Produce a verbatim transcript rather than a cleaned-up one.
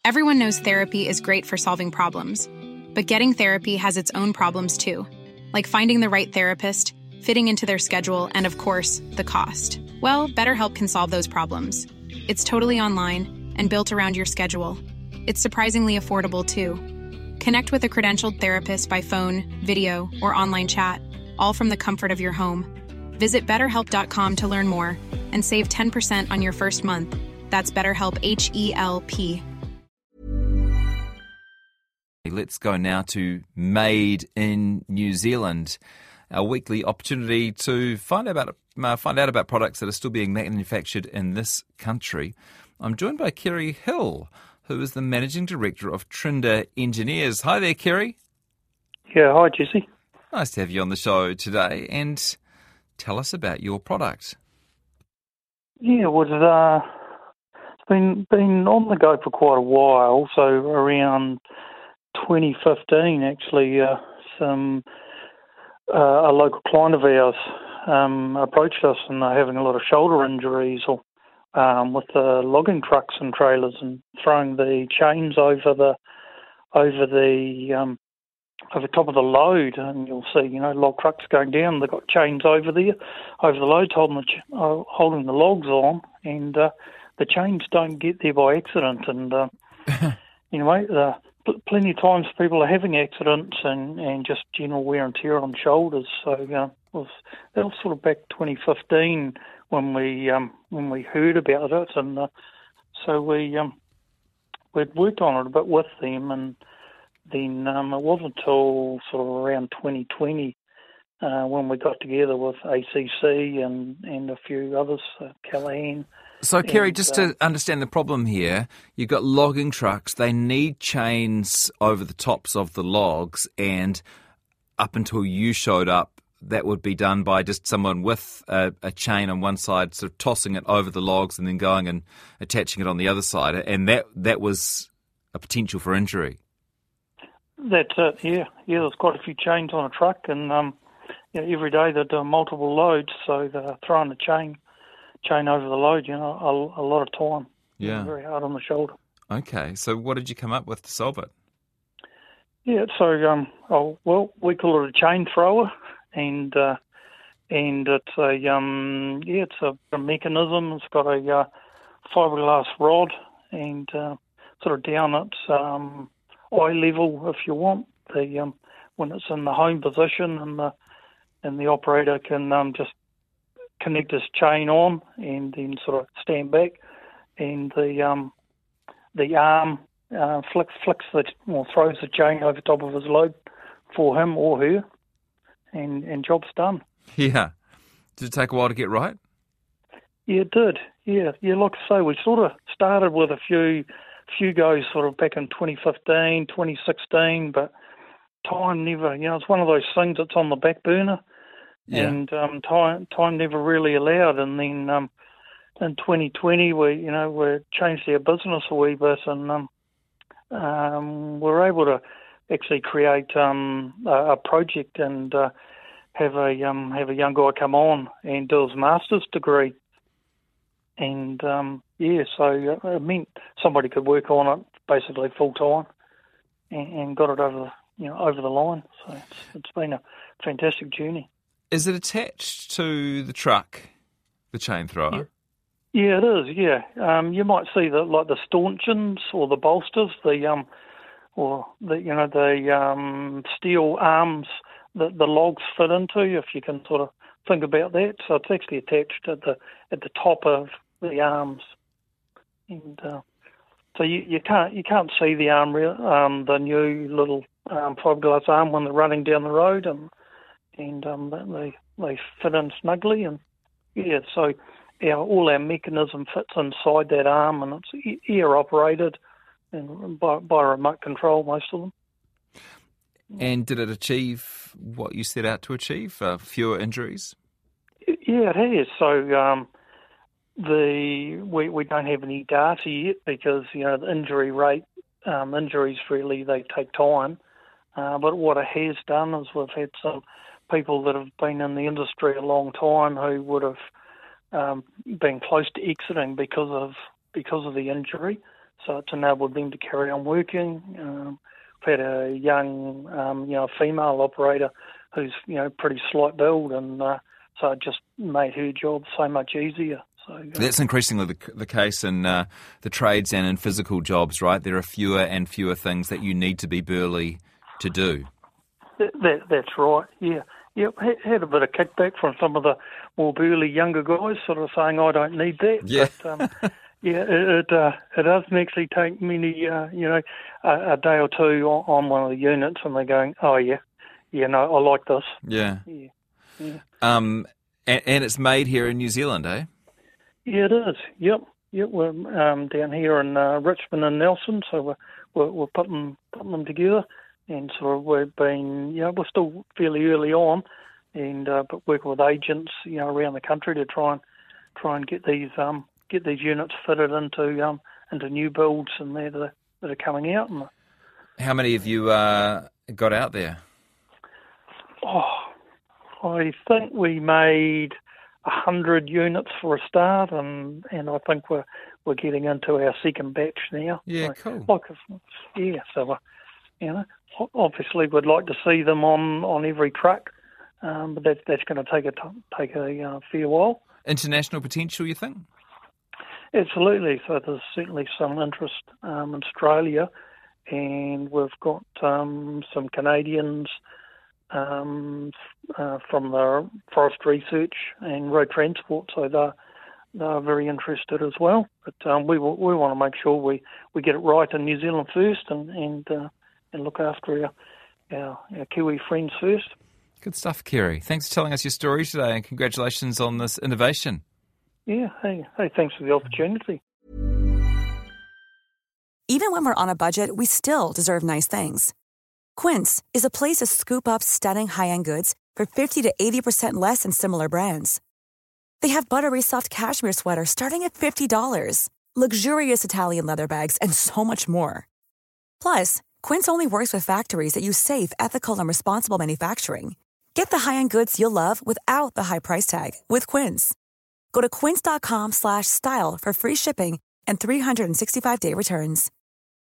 Everyone knows therapy is great for solving problems, but getting therapy has its own problems too, like finding the right therapist, fitting into their schedule, and of course, the cost. Well, BetterHelp can solve those problems. It's totally online and built around your schedule. It's surprisingly affordable too. Connect with a credentialed therapist by phone, video, or online chat, all from the comfort of your home. Visit better help dot com to learn more and save ten percent on your first month. That's BetterHelp, H E L P. Let's go now to Made in New Zealand, our weekly opportunity to find out about uh, find out about products that are still being manufactured in this country. I'm joined by Kerry Hill, who is the Managing Director of Trinder Engineers. Hi there, Kerry. Yeah, hi, Jesse. Nice to have you on the show today, and tell us about your product. Yeah, well, uh, it's been been on the go for quite a while. So around twenty fifteen, actually, uh, some uh, a local client of ours um, approached us, and they're having a lot of shoulder injuries or um, with the logging trucks and trailers, and throwing the chains over the over the um, over top of the load, and you'll see, you know, log trucks going down. They've got chains over there, over the loads, holding the ch- uh, holding the logs on, and uh, the chains don't get there by accident. And uh, you know, uh, pl- plenty of times people are having accidents and, and just general wear and tear on shoulders. So uh, was, that was sort of back twenty fifteen when we um, when we heard about it, and uh, so we um, we'd worked on it a bit with them, and then um, it wasn't until sort of around twenty twenty uh, when we got together with A C C and, and a few others, uh, Callaghan. So, Kerry, and, just uh, to understand the problem here, you've got logging trucks. They need chains over the tops of the logs, and up until you showed up, that would be done by just someone with a, a chain on one side, sort of tossing it over the logs and then going and attaching it on the other side, and that that was a potential for injury. That's it, yeah. Yeah, there's quite a few chains on a truck, and um, you know, every day they're doing multiple loads, so they're throwing the chain chain over the load, you know, a, a lot of time. Yeah. Very hard on the shoulder. Okay, so what did you come up with to solve it? Yeah, so, um, oh, well, we call it a chain thrower, and uh, and it's a, um, yeah, it's a, a mechanism. It's got a uh, fiberglass rod, and uh, sort of down its um, eye level, if you want, the um, when it's in the home position, and the and the operator can um, just connect his chain on and then sort of stand back, and the um, the arm uh, flicks flicks the or throws the chain over top of his load for him or her, and and job's done. Yeah. Did it take a while to get right? Yeah, it did. Yeah, yeah. Like I say, we sort of started with a few. few goes sort of back in twenty fifteen, twenty sixteen, but time never, you know, it's one of those things that's on the back burner, Yeah. and um, time time never really allowed. And then um, in twenty twenty, we, you know, we changed our business a wee bit, and um, um, we were able to actually create um, a, a project and uh, have a um, have a young guy come on and do his master's degree. And, um, yeah, so it meant somebody could work on it basically full time and, and got it over, you know, over the line. So it's, it's been a fantastic journey. Is it attached to the truck, the chain thrower? Yeah, yeah it is, yeah. Um, you might see the, like the stanchions or the bolsters, the, um, or the, you know, the um, steel arms that the logs fit into, if you can sort of think about that. So it's actually attached at the at the top of the arms, and uh, so you, you can't you can't see the arm, um, the new little um, fiberglass arm when they're running down the road, and and um, they they fit in snugly, and yeah, so our all our mechanism fits inside that arm, and it's air operated and by, by remote control, most of them. And did it achieve what you set out to achieve? Uh, fewer injuries? Yeah, it has. So um, the we we don't have any data yet because, you know, the injury rate, um, injuries really, they take time. Uh, but what it has done is we've had some people that have been in the industry a long time who would have um, been close to exiting because of because of the injury. so it's enabled them to carry on working. Um, we've had a young, um, you know, female operator who's, you know, pretty slight build, and uh, so it just made her job so much easier. So, uh, That's increasingly the, the case in uh, the trades and in physical jobs, right? There are fewer and fewer things that you need to be burly to do. That, that, that's right, yeah. Yep, had, had a bit of kickback from some of the more burly younger guys, sort of saying, I don't need that. Yeah. But, um, yeah, it it, uh, it doesn't actually take many, uh, you know, a, a day or two on, on one of the units, and they're going, oh, yeah, yeah, no, I like this. Yeah. Yeah, yeah. Um, and, and it's made here in New Zealand, eh? Yeah, it is. Yep, yep. We're um, down here in uh, Richmond and Nelson, so we're we're, we're putting putting them together, and sort of we've been, you know, we're still fairly early on, and uh, but working with agents, you know, around the country to try and try and get these um get these units fitted into um into new builds and that are that are coming out. And how many have you uh, got out there? oh, I think we made a hundred units for a start, and, and I think we're we're getting into our second batch now. Yeah, so, cool. Like, yeah, so uh, you know, obviously we'd like to see them on, on every truck, um, but that's that's going to take a t- take a uh, fair while. International potential, you think? Absolutely. So there's certainly some interest um, in Australia, and we've got um, some Canadians. Um, uh, from the Forest Research and Road Transport, so they're, they're very interested as well. But um, we we want to make sure we, we get it right in New Zealand first, and and, uh, and look after our, our our Kiwi friends first. Good stuff, Kerry. Thanks for telling us your story today, and congratulations on this innovation. Yeah, hey, hey, thanks for the opportunity. Even when we're on a budget, we still deserve nice things. Quince is a place to scoop up stunning high-end goods for fifty to eighty percent less than similar brands. They have buttery soft cashmere sweaters starting at fifty dollars, luxurious Italian leather bags, and so much more. Plus, Quince only works with factories that use safe, ethical, and responsible manufacturing. Get the high-end goods you'll love without the high price tag with Quince. Go to quince.com slash style for free shipping and three sixty-five day returns.